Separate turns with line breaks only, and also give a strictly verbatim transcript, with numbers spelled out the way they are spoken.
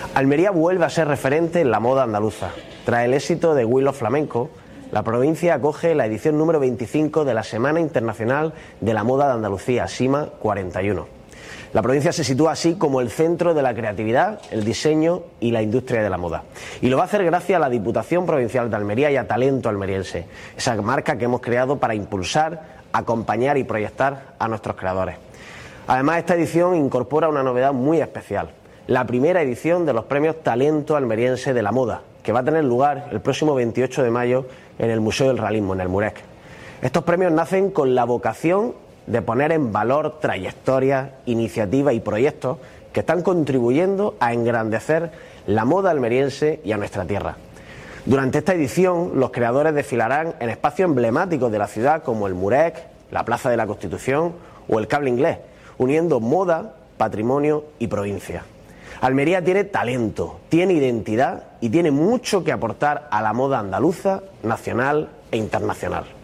Almería vuelve a ser referente en la moda andaluza. Tras el éxito de Wheel of Flamenco, la provincia acoge la edición número veinticinco de la Semana Internacional de la Moda de Andalucía, SIMA cuarenta y uno. La provincia se sitúa así como el centro de la creatividad, el diseño y la industria de la moda. Y lo va a hacer gracias a la Diputación Provincial de Almería y a Talento Almeriense, esa marca que hemos creado para impulsar, acompañar y proyectar a nuestros creadores. Además, esta edición incorpora una novedad muy especial: la primera edición de los premios Talento Almeriense de la Moda, que va a tener lugar el próximo veintiocho de mayo en el Museo del Realismo, en el MUREC. Estos premios nacen con la vocación de poner en valor trayectorias, iniciativas y proyectos que están contribuyendo a engrandecer la moda almeriense y a nuestra tierra. Durante esta edición, los creadores desfilarán en espacios emblemáticos de la ciudad como el MUREC, la Plaza de la Constitución o el Cable Inglés, uniendo moda, patrimonio y provincia. Almería tiene talento, tiene identidad y tiene mucho que aportar a la moda andaluza, nacional e internacional.